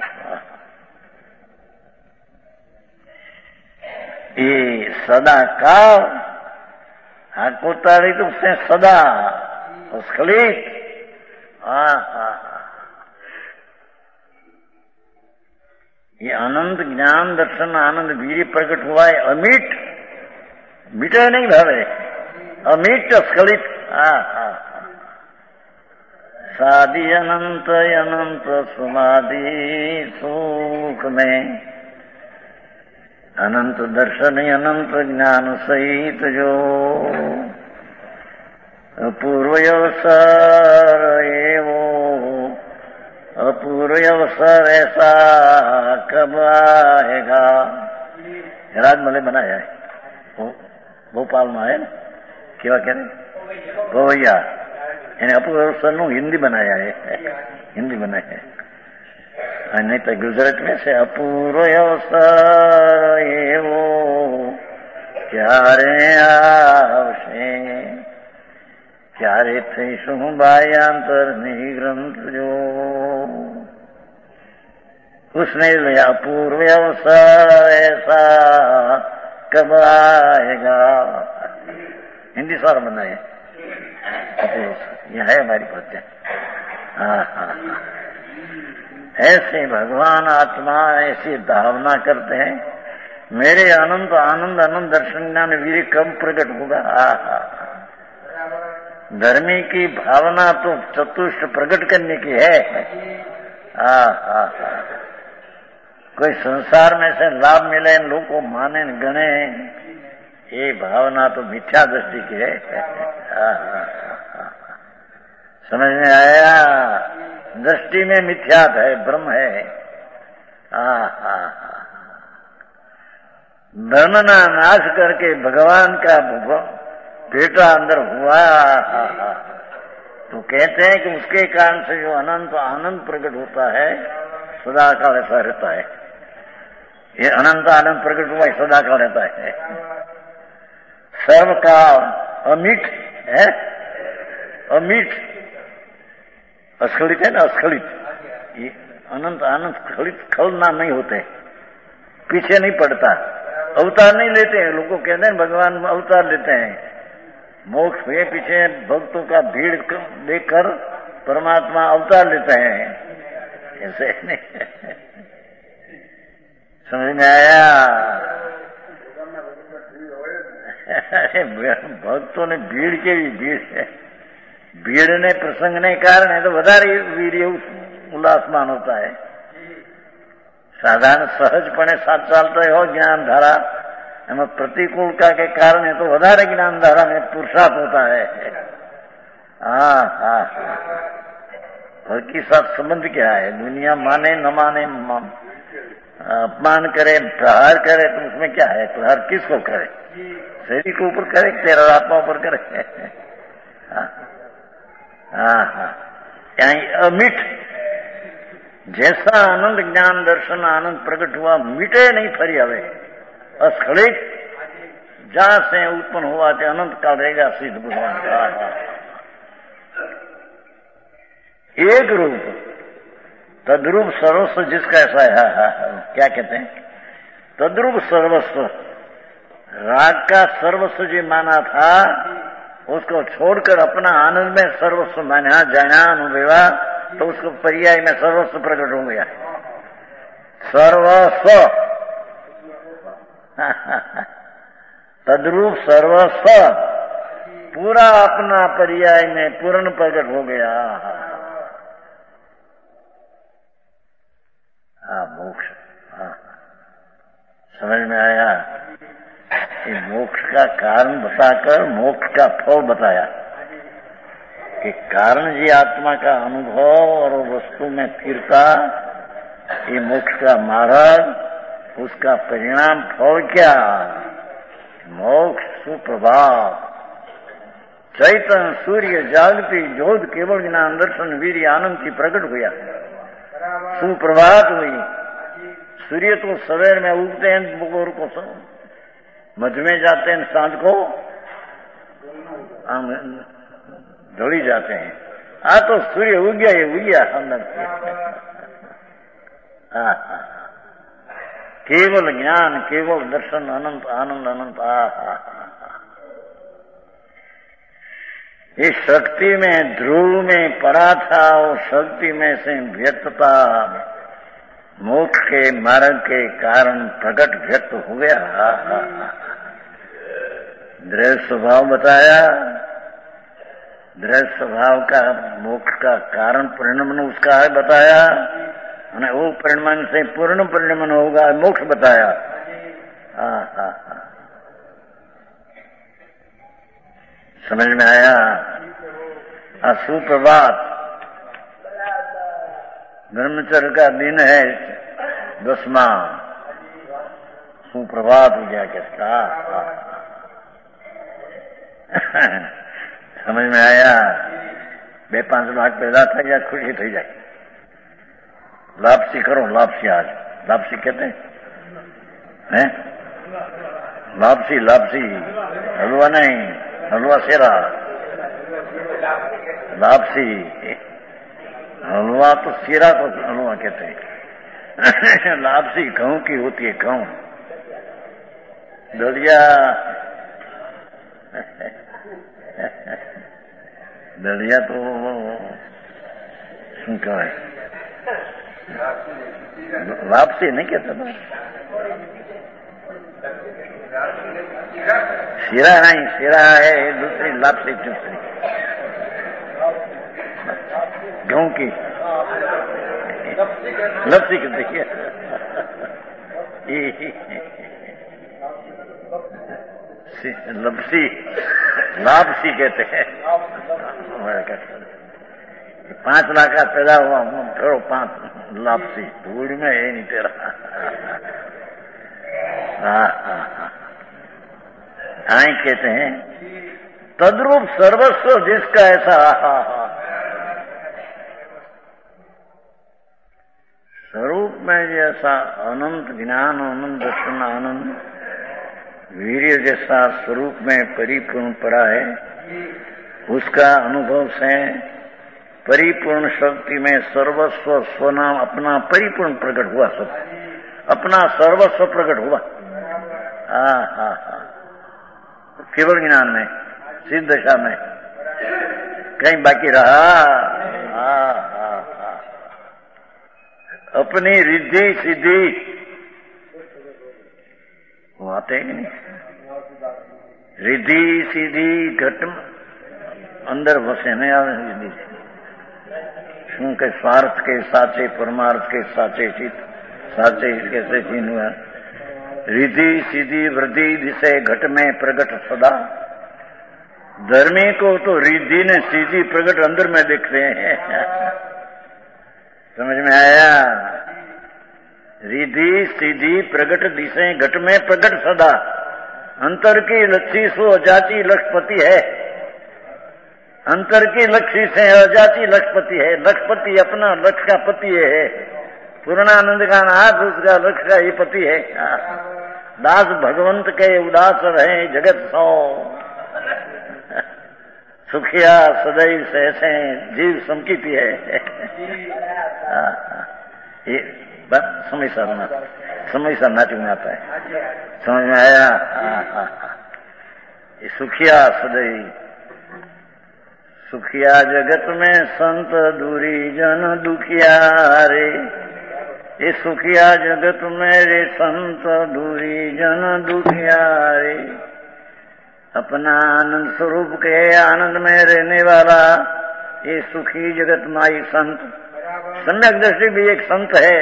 ये सदा काल आकुताड़ी तो उससे सदा स्खलित हाँ हाँ ये अनंत ज्ञान दर्शन आनंद वीर्य प्रकट हुआ है अमिट मिटा नहीं भावे अमिट स्खलित हाँ हाँ सादि अनंत अनंत सुमादि सुख में अनंत दर्शन अनंत ज्ञान सहित जो अपूर्व अवसर एवो अपूर्व अवसर ऐसा कब आएगा राजमहल बनाया है भोपाल में है ना केवा क्या भैया એને અપૂર્વ અવસરનું हिंदी बनाया है हिंदी बनाया है नहीं तो गुजरात में से अपूर्व अवसर एवो क्यारे आवशे क्यारे थईशुं बाह्यांतરની ગ્રંથ જો उसने अपूर्व अवसर ऐसा कब आएगा हिंदी सार बनाए ये है हमारी प्रज्ञा। हाँ हाँ हाँ, ऐसे भगवान आत्मा ऐसी भावना करते हैं, मेरे अनंत आनंद अनंत दर्शन ज्ञान वीर कब प्रकट होगा। हाँ हाँ, धर्मी की भावना तो चतुष्ट प्रकट करने की है। हाँ हाँ हाँ, कोई संसार में से लाभ मिले, लोग को माने गणे, ये भावना तो मिथ्या दृष्टि की है। हाँ हाँ हाँ, समझ में आया? दृष्टि में मिथ्यात है, ब्रह्म है। हाँ हाँ हाँ, धर्म ना नाश करके भगवान का बेटा अंदर हुआ। हाँ हाँ, तो कहते हैं कि उसके कारण से जो अनंत आनंद प्रकट होता है सदा काल ऐसा रहता है। ये अनंत आनंद प्रकट हुआ सदा काल रहता है। सर्व का अमिट है, अमिट अस्खलित है ना, अस्खलित। ये अनंत आनंद स्खलित खलना नहीं होते, पीछे नहीं पड़ता, अवतार नहीं लेते हैं। लोगों कहते हैं भगवान अवतार लेते हैं, मोक्ष हुए पीछे भक्तों का भीड़ देखकर परमात्मा अवतार लेते हैं, ऐसे नहीं। समझ में आया? अरे भक्तों ने भीड़ के भी भीड़ है, भीड़ ने प्रसंग ने कारण है तो વધારે वीर्य उल्लासमान होता है। साधारण सहजपणे साथ चालता हो ज्ञान धारा, एम प्रतिकूलता के कारण है तो વધારે ज्ञान धारा में पुरुषार्थ होता है। हाँ हाँ, फल की साथ संबंध क्या है? दुनिया माने न माने, अपमान करे, प्रहार करे, तो उसमें क्या है? प्रहार किसको करे? शरीर के ऊपर करे, तेरा आत्मा ऊपर करे। हाँ हाँ, यानी अमिट जैसा आनंद ज्ञान दर्शन आनंद प्रकट हुआ, मिटे नहीं फरी हवे, अस्खलित जहां से उत्पन्न हुआ थे अनंत काल रहेगा सिद्ध भगवान का एक रूप, तद्रूप सर्वस्व जिसका ऐसा है। हा, हा, क्या कहते हैं? तद्रूप सर्वस्व, राग का सर्वस्व जो माना था उसको छोड़कर अपना आनंद में सर्वस्व माना, जाना अनुभवा, तो उसको पर्याय में सर्वस्व प्रकट हो गया। सर्वस्व तद्रूप सर्वस्व पूरा अपना पर्याय में पूर्ण प्रकट हो गया। हाँ, मोक्ष। हाँ, समझ में आया? ये मोक्ष का कारण बताकर मोक्ष का फल बताया कि कारण जी आत्मा का अनुभव और वस्तु में स्थिरता, ये मोक्ष का मार्ग, उसका परिणाम फल क्या? मोक्ष सुप्रभात, चैतन्य सूर्य जागती ज्योत केवल ज्ञान दर्शन वीर्य आनंद की प्रकट हुआ। सुप्रभात हुई, सूर्य तो सवेर में उगते हैं, बपोर को मध्य में जाते हैं, सांझ को ढली जाते हैं। हाँ, तो सूर्य उग गया, ये उग गया अंदर से। हाँ, केवल ज्ञान, केवल दर्शन, अनंत आनंद, अनंत। आ इस शक्ति में ध्रुव में पड़ा था और शक्ति में से व्यक्तता मोक्ष के मार्ग के कारण प्रकट व्यक्त हो गया। दृढ़ स्वभाव बताया, दृढ़ स्वभाव का मोक्ष का कारण परिणमन उसका है बताया, और वो परिणमन से पूर्ण परिणमन होगा मोक्ष बताया। हाँ हाँ हाँ, समझ में आया? सुप्रभात, ब्रह्मचर्य का दिन है दसवां, सुप्रभात हो गया किसका? समझ में आया? बे पांच लाख पैदा था या खुशी थी जाए। लापसी करो, लापसी आज लापसी कहते हैं, लापसी लापसी, हलवा नहीं, हलवा सेरा, लापसी हलवा तो सीरा तो हलवा कहते हैं। लापसी गेहूं की होती है, गेहूं दलिया। દળિયા તો શું કહેવાય, લાપસી નહીં કેતા, શીરા નહીં, શીરા है दूसरी, लापसी दूसरी, गेहूं की लपसी कहते हैं, लपसी लापसी कहते हैं। पांच लाख का पैदा हुआ करो पांच लापसी, धूल में है नहीं तेरा। हाँ हाँ हाँ, आई कहते हैं तद्रूप सर्वस्व जिसका ऐसा, हा हा स्वरूप में जैसा अनंत ज्ञान, अनंत दर्शन, आनंद वीर्य जैसा स्वरूप में परिपूर्ण पड़ा है, उसका अनुभव से परिपूर्ण शक्ति में सर्वस्व स्वनाम अपना परिपूर्ण प्रकट हुआ, सब अपना सर्वस्व प्रकट हुआ। हा हा हा, केवल ज्ञान में, सिद्ध दशा में कहीं बाकी रहा। हा हा हा, अपनी रिद्धि सिद्धि वो आते हैं कि नहीं, रिद्धि सीधी घट अंदर वसे नहीं आवे, रिद्धि શું કે સ્વાર્થ કે સાચે પરમાર્થ કે સાચે ચિત્ત साचे कैसे चीन हुआ, रिद्धि सीधी वृद्धि दिशे घट में प्रगट सदा। धर्मी को तो रिद्धि ने सीधी प्रगट अंदर में दिखते हैं, समझ में आया? रिद्धि सीधी प्रगट दिशे घट में प्रगट सदा, अंतर की लक्ष्य सो अजाति लक्ष्यपति है, अंतर की लक्ष्य से अजाति लक्ष्यपति है, लक्ष्यपति अपना लक्ष्य का पति है, पूर्णानंद का नाथ उसका लक्ष्य का ही पति है। दास भगवंत के उदास रहे जगत सौ, सुखिया सदैव सहसे जीव समकीती है। ये बस समय सरना, समय सरना चुना आता है, समझ में आया? ये सुखिया सदैव, सुखिया जगत में संत दूरी जन दुखिया रे, ये सुखिया जगत मेरे संत दूरी जन दुखिया रे। अपना आनंद स्वरूप के आनंद में रहने वाला ये सुखी जगत माई संत, सम्यक दृष्टि भी एक संत है।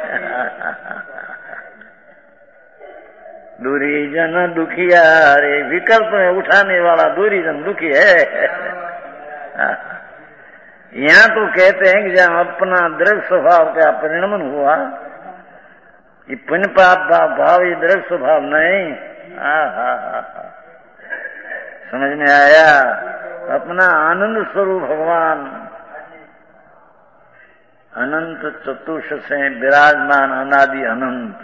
दूरी जन दुखिया रे, विकल्प में उठाने वाला दूरी जन दुखी है। यहाँ तो कहते हैं कि जहाँ अपना द्रव्य स्वभाव का परिणमन हुआ, ये पुण्य पाप भाव, ये द्रव्य स्वभाव नहीं। हा हा हा, समझ में आया? अपना आनंद स्वरूप भगवान अनंत चतुष से विराजमान, अनादि अनंत,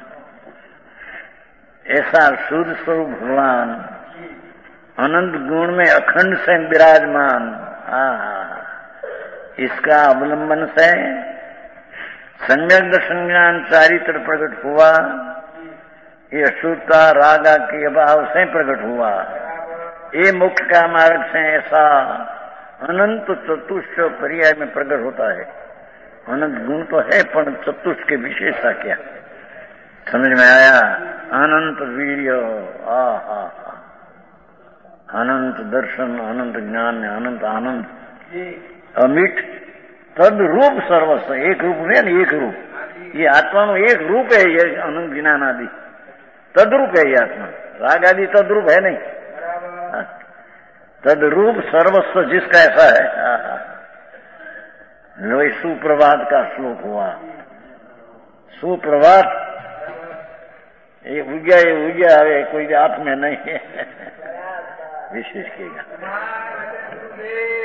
ऐसा शुद्ध स्वरूप भगवान अनंत गुण में अखंड से विराजमान। हा हा, इसका अवलंबन से सम्यक दर्शन ज्ञान चारित्र प्रकट हुआ, ये अशुद्धता रागा के अभाव से प्रकट हुआ। ये मोक्ष का मार्ग से ऐसा अनंत चतुष्ट पर्याय में प्रकट होता है। अनंत गुण तो है, पर चतुष्ट के विशेषता क्या, समझ में आया? अनंत वीर्य, आ हा हा, अनंत दर्शन, अनंत ज्ञान, अनंत आनंद, अमिट तद रूप सर्वस्व, एक रूप है ना, एक रूप, ये आत्मा में एक रूप है, ये अनंत ज्ञान आदि तद्रूप है ये आत्मा, राग आदि तद्रूप है नहीं, तद्रूप सर्वस्व जिसका ऐसा है। लो सुप्रभात का श्लोक हुआ, सुप्रभात ये उज्ञा, ये उज्ञा है, कोई हाथ में नहीं है, विशेष किएगा।